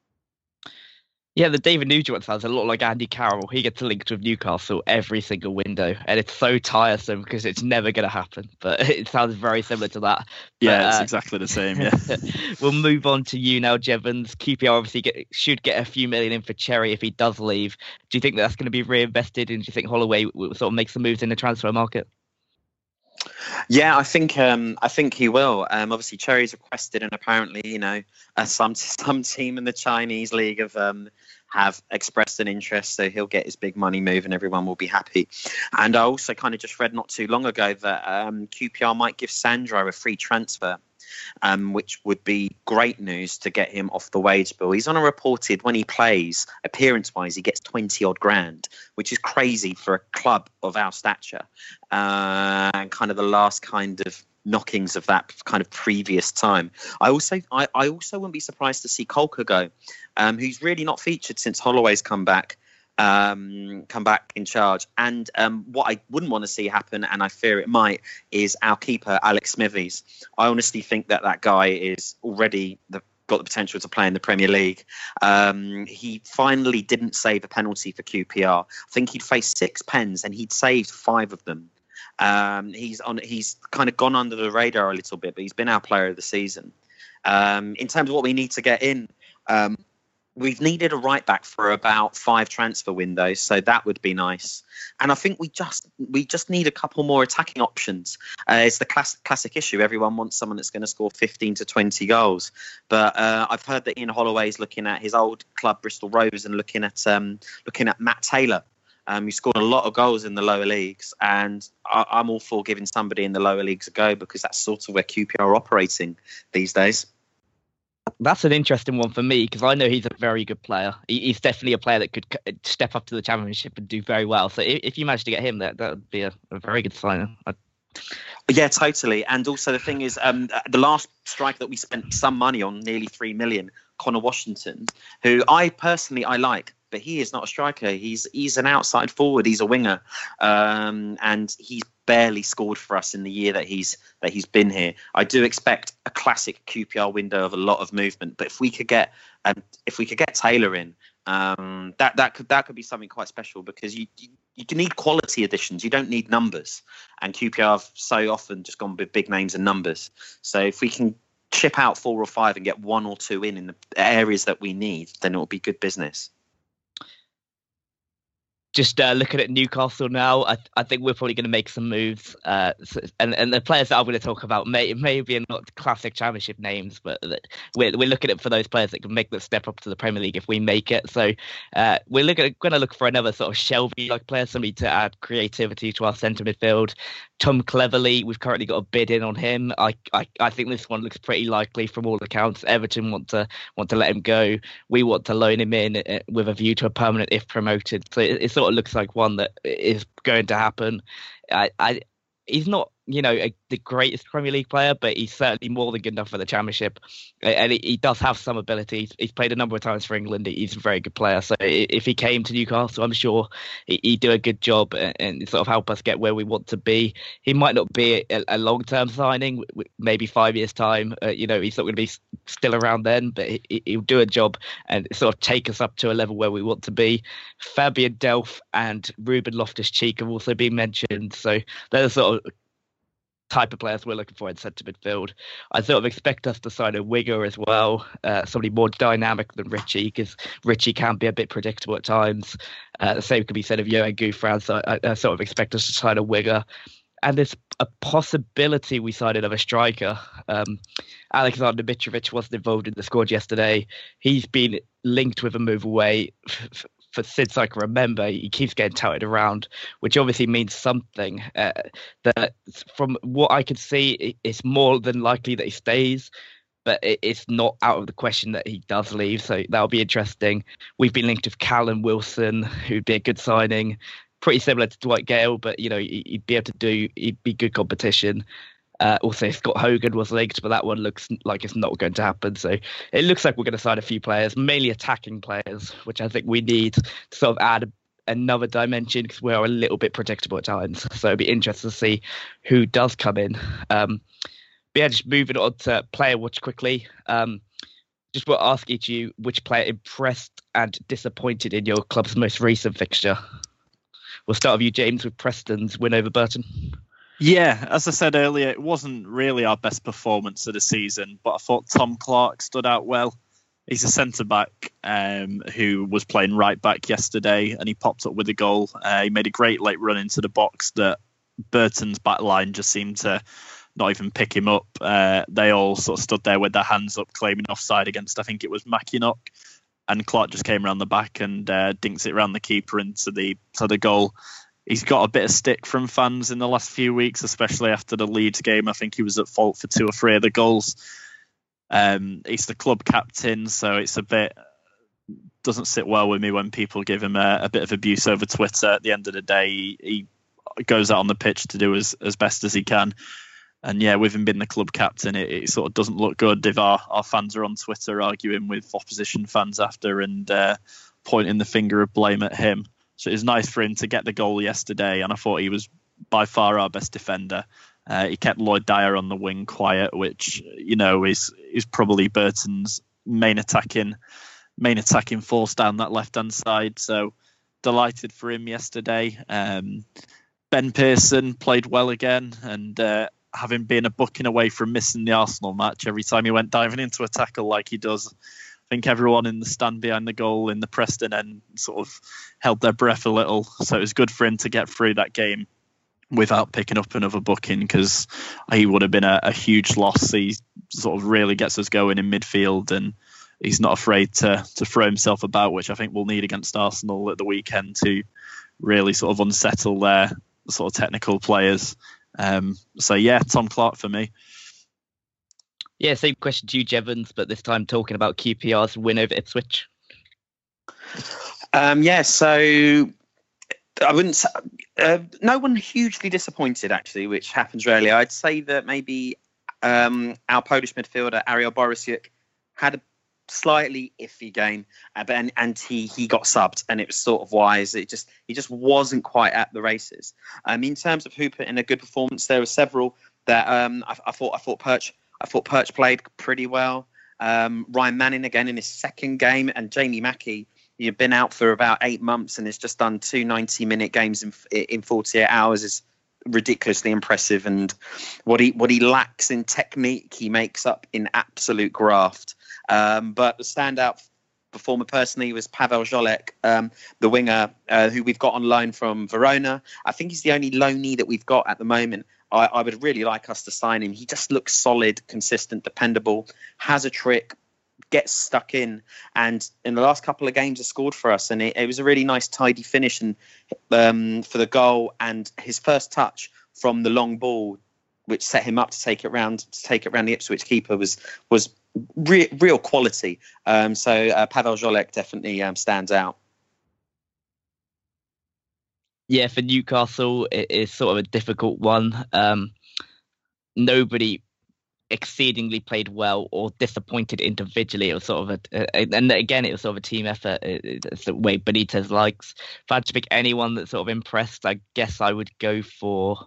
Yeah, the David Nugent one sounds a lot like Andy Carroll. He gets linked with Newcastle every single window, and it's so tiresome because it's never going to happen. But it sounds very similar to that. Yeah, it's exactly the same. Yeah. We'll move on to you now, Jevons. QPR obviously should get a few million in for Cherry if he does leave. Do you think that's going to be reinvested, and do you think Holloway will sort of make some moves in the transfer market? Yeah, I think he will. Obviously, Cherry's requested, and apparently, some team in the Chinese league have expressed an interest, so he'll get his big money move, and everyone will be happy. And I also kind of just read not too long ago that QPR might give Sandro a free transfer, which would be great news to get him off the wage bill. He's on a reported, when he plays, appearance-wise, he gets 20-odd grand, which is crazy for a club of our stature. And kind of the last kind of knockings of that kind of previous time. I also wouldn't be surprised to see Kolka go, who's really not featured since Holloway's come back in charge. And what I wouldn't want to see happen, and I fear it might, is our keeper Alex Smithies. I honestly think that guy is already got the potential to play in the Premier League. He finally didn't save a penalty for QPR. I think he'd faced 6 pens and he'd saved 5 of them. He's kind of gone under the radar a little bit, but he's been our player of the season. In terms of what we need to get in, we've needed a right back for about 5 transfer windows, so that would be nice. And I think we just need a couple more attacking options. It's the classic issue. Everyone wants someone that's going to score 15 to 20 goals. But I've heard that Ian Holloway's looking at his old club, Bristol Rovers, and looking at Matt Taylor, who scored a lot of goals in the lower leagues. And I'm all for giving somebody in the lower leagues a go, because that's sort of where QPR are operating these days. That's an interesting one for me, because I know he's a very good player. He's definitely a player that could step up to the Championship and do very well. So if you manage to get him, that would be a very good signing. Yeah, totally. And also the thing is, the last striker that we spent some money on, nearly 3 million, Connor Washington, who I like, but he is not a striker. He's an outside forward. He's a winger, and he's barely scored for us in the year that he's been here. I do expect a classic QPR window of a lot of movement, but if we could get Taylor in, that could be something quite special, because you need quality additions. You don't need numbers, and QPR have so often just gone with big names and numbers. So if we can chip out 4 or 5 and get 1 or 2 in the areas that we need, then it will be good business. Just looking at Newcastle now, I think we're probably going to make some moves. And the players that I'm going to talk about may be not classic Championship names, but we're looking at for those players that can make the step up to the Premier League if we make it. So we're going to look for another sort of Shelvey-like player, somebody to add creativity to our centre midfield. Tom Cleverley, we've currently got a bid in on him. I think this one looks pretty likely from all accounts. Everton want to let him go. We want to loan him in with a view to a permanent if promoted. So it sort of looks like one that is going to happen. He's not, the greatest Premier League player, but he's certainly more than good enough for the Championship. And he does have some ability. He's played a number of times for England. He's a very good player. So if he came to Newcastle, I'm sure he'd do a good job and sort of help us get where we want to be. He might not be a long-term signing, maybe 5 years' time. He's not going to be still around then, but he'll do a job and sort of take us up to a level where we want to be. Fabian Delph and Ruben Loftus-Cheek have also been mentioned. So they're the sort of type of players we're looking for in centre midfield. I sort of expect us to sign a winger as well, somebody more dynamic than Richie, because Richie can be a bit predictable at times. The same could be said of Johan Gouffran, so I sort of expect us to sign a winger. And there's a possibility we sign another striker. Alexander Mitrovic wasn't involved in the squad yesterday. He's been linked with a move away for since I can remember. He keeps getting touted around, which obviously means something. That from what I could see, it's more than likely that he stays, but it's not out of the question that he does leave. So that'll be interesting. We've been linked with Callum Wilson, who'd be a good signing, pretty similar to Dwight Gale, but he'd be good competition. Also, Scott Hogan was linked, but that one looks like it's not going to happen. So it looks like we're going to sign a few players, mainly attacking players, which I think we need to sort of add another dimension because we're a little bit predictable at times. So it'd be interesting to see who does come in. But yeah, just moving on to player watch quickly. Just want to ask each of you which player impressed and disappointed in your club's most recent fixture. We'll start with you, James, with Preston's win over Burton. Yeah, as I said earlier, it wasn't really our best performance of the season, but I thought Tom Clark stood out well. He's a centre-back who was playing right-back yesterday, and he popped up with a goal. He made a great late run into the box that Burton's back line just seemed to not even pick him up. They all sort of stood there with their hands up, claiming offside against, I think it was Mackinock, and Clark just came around the back and dinks it around the keeper into the goal. He's got a bit of stick from fans in the last few weeks, especially after the Leeds game. I think he was at fault for 2 or 3 of the goals. He's the club captain, so it's doesn't sit well with me when people give him a bit of abuse over Twitter. At the end of the day, he goes out on the pitch to do as best as he can. And yeah, with him being the club captain, it sort of doesn't look good if our fans are on Twitter arguing with opposition fans after and pointing the finger of blame at him. So it was nice for him to get the goal yesterday, and I thought he was by far our best defender. He kept Lloyd Dyer on the wing quiet, which is probably Burton's main attacking force down that left-hand side. So delighted for him yesterday. Ben Pearson played well again, and having been a booking away from missing the Arsenal match every time he went diving into a tackle like he does, I think everyone in the stand behind the goal in the Preston end sort of held their breath a little. So it was good for him to get through that game without picking up another booking, because he would have been a huge loss. He sort of really gets us going in midfield, and he's not afraid to throw himself about, which I think we'll need against Arsenal at the weekend to really sort of unsettle their sort of technical players. So yeah, Tom Clark for me. Yeah, same question to you, Jevons, but this time talking about QPR's win over Ipswich. So I wouldn't say, no one hugely disappointed, actually, which happens rarely. I'd say that maybe our Polish midfielder, Ariel Borisiuk, had a slightly iffy game, and he got subbed, and it was sort of wise. He just wasn't quite at the races. In terms of who put in a good performance, there were several that I thought Perch played pretty well. Ryan Manning again in his second game, and Jamie Mackie, you've been out for about 8 months and has just done 2 90-minute games in 48 hours is ridiculously impressive. And what he lacks in technique, he makes up in absolute graft. But the standout performer personally was Pavel Zolek, the winger who we've got on loan from Verona. I think he's the only loanee that we've got at the moment. I would really like us to sign him. He just looks solid, consistent, dependable, has a trick, gets stuck in, and in the last couple of games has scored for us, and it was a really nice tidy finish and for the goal, and his first touch from the long ball, which set him up to take it round the Ipswich keeper, was real quality. So Pavel Zolek definitely stands out. Yeah, for Newcastle, it is sort of a difficult one. Nobody exceedingly played well or disappointed individually. It was sort of and again, it was sort of a team effort. It's the way Benitez likes. If I had to pick anyone that sort of impressed, I guess I would go for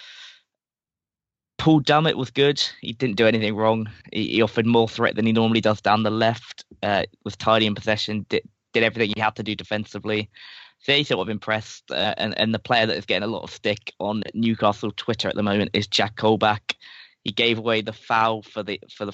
Paul Dummett. Was good. He didn't do anything wrong. He offered more threat than he normally does down the left. Was tidy in possession. Did everything he had to do defensively. So he's sort of impressed. And the player that is getting a lot of stick on Newcastle Twitter at the moment is Jack Colback. He gave away the foul for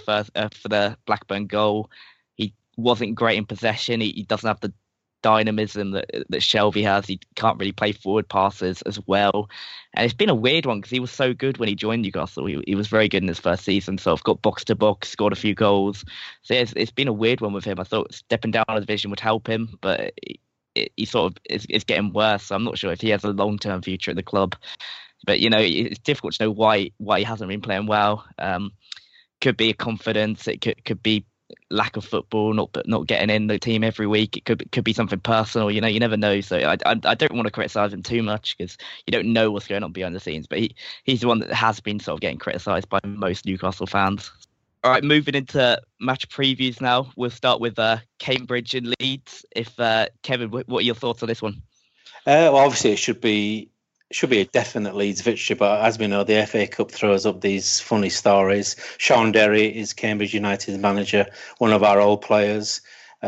the Blackburn goal. He wasn't great in possession. He doesn't have the dynamism that Shelby has. He can't really play forward passes as well. And it's been a weird one because he was so good when he joined Newcastle. He was very good in his first season. Sort of got box to box, scored a few goals. So it's been a weird one with him. I thought stepping down a division would help him, but he sort of is getting worse. So I'm not sure if he has a long-term future at the club. But, you know, it's difficult to know why he hasn't been playing well. Could be a confidence. It could be lack of football, not getting in the team every week. It could be something personal. You know, you never know. So I don't want to criticise him too much because you don't know what's going on behind the scenes. But he's the one that has been sort of getting criticised by most Newcastle fans. All right, moving into match previews now. We'll start with Cambridge and Leeds. Kevin, what are your thoughts on this one? Well, obviously it should be a definite Leeds victory, but as we know, the FA Cup throws up these funny stories. Sean Derry is Cambridge United's manager, one of our old players.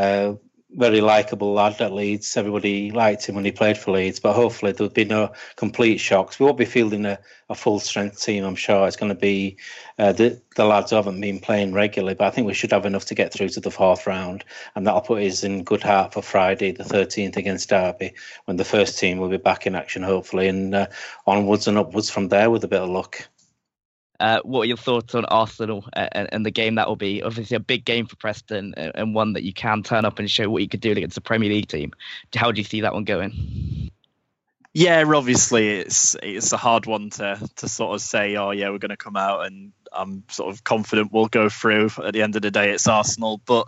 Very likeable lad at Leeds. Everybody liked him when he played for Leeds, but hopefully there'll be no complete shocks. We won't be fielding a full-strength team, I'm sure. It's going to be the lads who haven't been playing regularly, but I think we should have enough to get through to the fourth round, and that'll put us in good heart for Friday, the 13th against Derby, when the first team will be back in action, hopefully, and onwards and upwards from there with a bit of luck. What are your thoughts on Arsenal and the game that will be? Obviously a big game for Preston and one that you can turn up and show what you could do against a Premier League team. How do you see that one going? Yeah, obviously it's a hard one to sort of say, oh yeah, we're going to come out and I'm sort of confident we'll go through. At the end of the day, it's Arsenal. But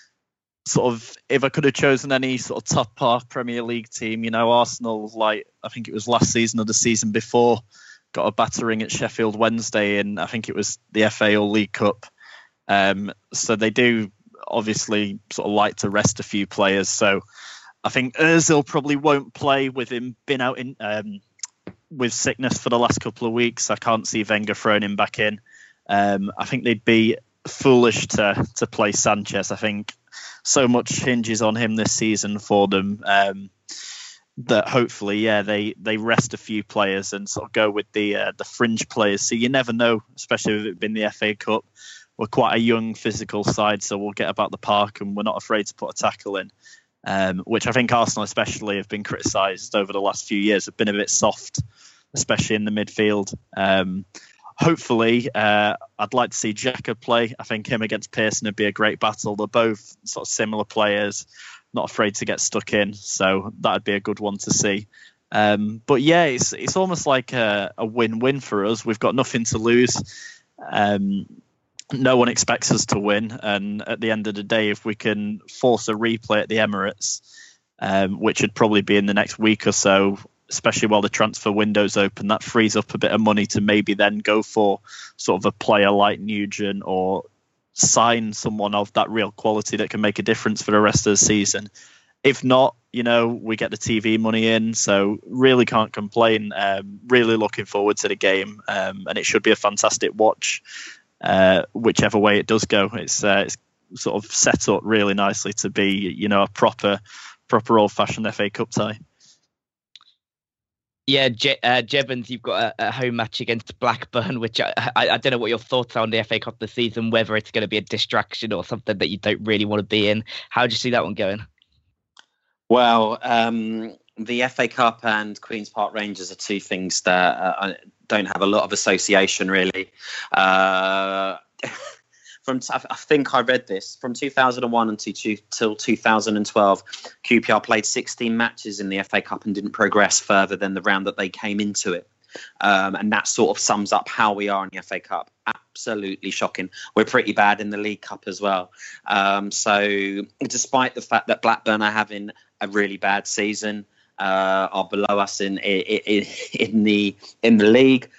sort of if I could have chosen any sort of top half Premier League team, you know, Arsenal, like I think it was last season or the season before, got a battering at Sheffield Wednesday, and I think it was the FA or League Cup. So they do obviously sort of like to rest a few players. So I think Ozil probably won't play with him been out in with sickness for the last couple of weeks. I can't see Wenger throwing him back in. I think they'd be foolish to play Sanchez. I think so much hinges on him this season for them. That hopefully, yeah, they rest a few players and sort of go with the fringe players. So you never know, especially if it been the FA Cup. We're quite a young physical side, so we'll get about the park and we're not afraid to put a tackle in, which I think Arsenal especially have been criticised over the last few years, have been a bit soft, especially in the midfield. Hopefully, I'd like to see Xhaka play. I think him against Pearson would be a great battle. They're both sort of similar players, not afraid to get stuck in, so that'd be a good one to see. But yeah, it's almost like a win-win for us. We've got nothing to lose. No one expects us to win, and at the end of the day, if we can force a replay at the Emirates, which would probably be in the next week or so, especially while the transfer window's open, that frees up a bit of money to maybe then go for sort of a player like Nugent or sign someone of that real quality that can make a difference for the rest of the season. If not, you know, we get the TV money in, so really can't complain. Really looking forward to the game, and it should be a fantastic watch, whichever way it does go. It's sort of set up really nicely to be, you know, a proper old-fashioned FA Cup tie. Yeah, Jevons, you've got a home match against Blackburn, which I don't know what your thoughts are on the FA Cup this season, whether it's going to be a distraction or something that you don't really want to be in. How do you see that one going? Well, the FA Cup and Queen's Park Rangers are two things that don't have a lot of association, really. I think I read this from 2001 until 2012. QPR played 16 matches in the FA Cup and didn't progress further than the round that they came into it. And that sort of sums up how we are in the FA Cup. Absolutely shocking. We're pretty bad in the League Cup as well. So despite the fact that Blackburn are having a really bad season, are below us in the league.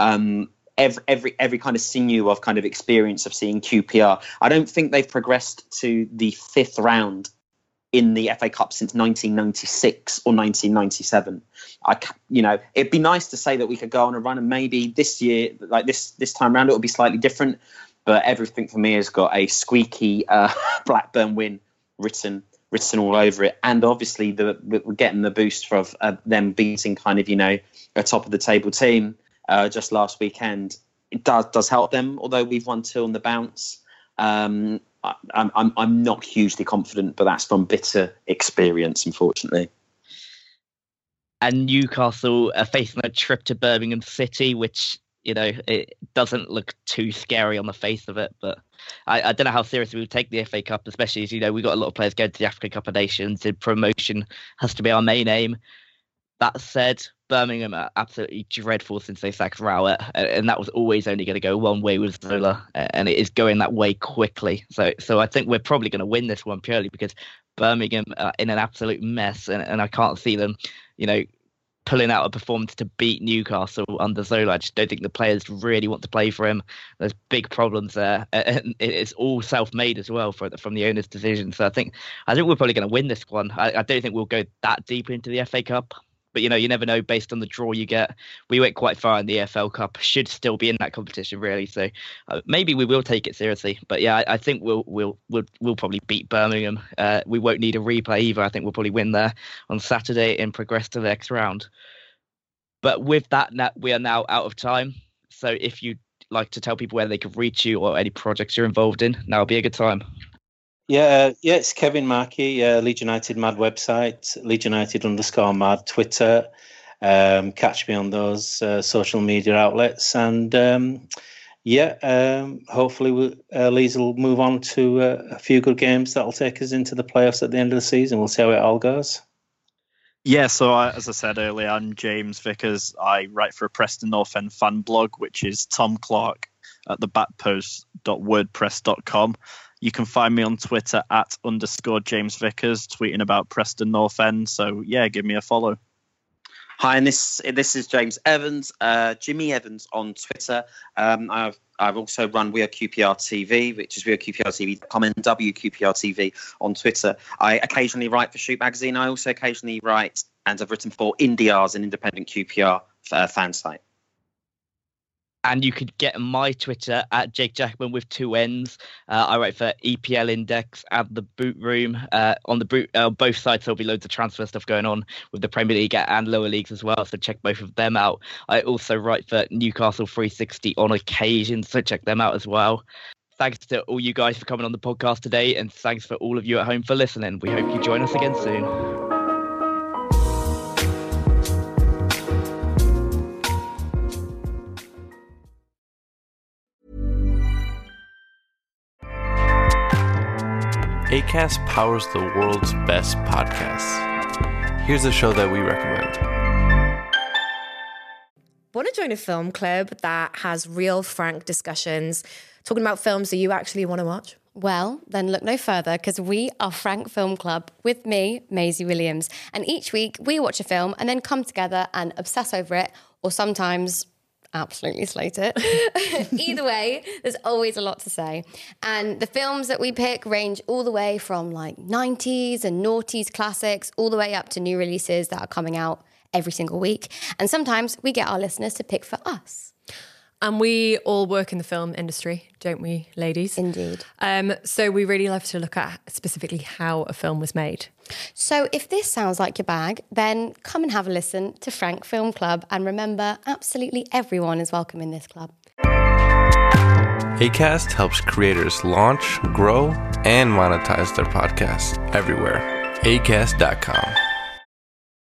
Every kind of sinew of kind of experience of seeing QPR. I don't think they've progressed to the fifth round in the FA Cup since 1996 or 1997. It'd be nice to say that we could go on a run, and maybe this year, like this time round, it will be slightly different. But everything for me has got a squeaky Blackburn win written all over it, and obviously we're getting the boost of them beating kind of a top of the table team. Just last weekend, it does help them. Although we've won 2 on the bounce, I'm not hugely confident, but that's from bitter experience, unfortunately. And Newcastle are facing a trip to Birmingham City, which it doesn't look too scary on the face of it. But I don't know how seriously we would take the FA Cup, especially as we've got a lot of players going to the African Cup of Nations. And promotion has to be our main aim. That said, Birmingham are absolutely dreadful since they sacked Rowett, and that was always only going to go one way with Zola, and it is going that way quickly. So I think we're probably going to win this one purely because Birmingham are in an absolute mess, and I can't see them, pulling out a performance to beat Newcastle under Zola. I just don't think the players really want to play for him. There's big problems there, and it's all self-made as well from the owner's decision. So I think we're probably going to win this one. I don't think we'll go that deep into the FA Cup. But, you never know based on the draw you get. We went quite far in the EFL Cup, should still be in that competition, really. So maybe we will take it seriously. But, yeah, I think we'll probably beat Birmingham. We won't need a replay either. I think we'll probably win there on Saturday and progress to the next round. But with that, we are now out of time. So if you'd like to tell people where they could reach you or any projects you're involved in, now would be a good time. Yeah, it's Kevin Markey, Leeds United Mad website, Leeds United _Mad Twitter. Catch me on those social media outlets, and hopefully Leeds will move on to a few good games that'll take us into the playoffs at the end of the season. We'll see how it all goes. Yeah, so as I said earlier, I'm James Vickers. I write for a Preston North End fan blog, which is Tom Clark at thebackpost.wordpress.com. You can find me on Twitter at _James Vickers, tweeting about Preston North End. So, yeah, give me a follow. Hi, and this is James Evans, Jimmy Evans on Twitter. I've also run We Are QPR TV, which is weareqprtv.com, and WQPR TV on Twitter. I occasionally write for Shoot Magazine. I also occasionally write, and I've written for Indiars, an independent QPR fan site. And you could get my Twitter at Jake Jackman with 2 N's. I write for EPL Index and the Boot Room. On both sites, there'll be loads of transfer stuff going on with the Premier League and lower leagues as well. So check both of them out. I also write for Newcastle 360 on occasion. So check them out as well. Thanks to all you guys for coming on the podcast today. And thanks for all of you at home for listening. We hope you join us again soon. Acast powers the world's best podcasts. Here's a show that we recommend. Want to join a film club that has real, frank discussions, talking about films that you actually want to watch? Well, then look no further, because we are Frank Film Club with me, Maisie Williams. And each week we watch a film and then come together and obsess over it, or sometimes absolutely slate it. Either way, there's always a lot to say. And the films that we pick range all the way from like 90s and noughties classics, all the way up to new releases that are coming out every single week. And sometimes we get our listeners to pick for us. And we all work in the film industry, don't we, ladies? Indeed. So we really love to look at specifically how a film was made. So if this sounds like your bag, then come and have a listen to Frank Film Club. And remember, absolutely everyone is welcome in this club. Acast helps creators launch, grow, and monetize their podcasts everywhere. Acast.com.